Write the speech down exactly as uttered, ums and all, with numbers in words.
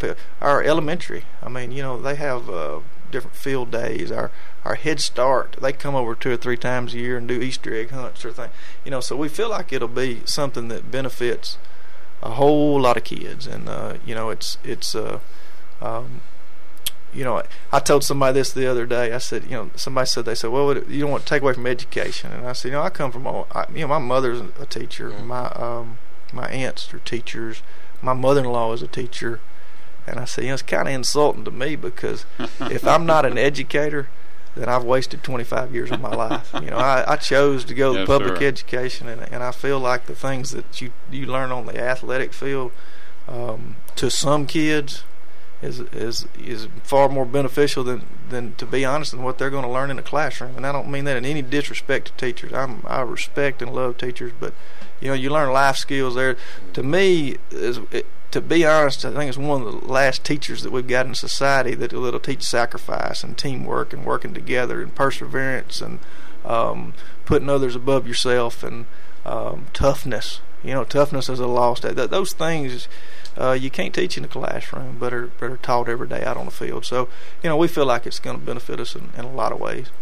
pe- our elementary. I mean, you know, they have uh, different field days. Our our Head Start, they come over two or three times a year and do Easter egg hunts or thing. You know, so we feel like it'll be something that benefits a whole lot of kids, and uh, you know, it's it's. Uh, um, You know, I told somebody this the other day. I said, you know, somebody said, they said, well, you don't want to take away from education. And I said, you know, I come from, a, I, you know, my mother's a teacher. Mm-hmm. My um, my aunts are teachers. My mother-in-law is a teacher. And I said, you know, it's kind of insulting to me because if I'm not an educator, then I've wasted twenty-five years of my life. You know, I, I chose to go yes, to public sir. education, and, and I feel like the things that you, you learn on the athletic field, um, to some kids, is is is far more beneficial than, than to be honest, than what they're going to learn in a classroom. And I don't mean that in any disrespect to teachers. I'm I respect and love teachers, but you know, you learn life skills there. To me, is it, to be honest, I think it's one of the last teachers that we've got in society that will teach sacrifice and teamwork and working together and perseverance and um, putting others above yourself and um, toughness. You know, toughness is a lost. Th- those things. Uh, you can't teach in the classroom, but are, but are taught every day out on the field. So, you know, we feel like it's going to benefit us in, in a lot of ways.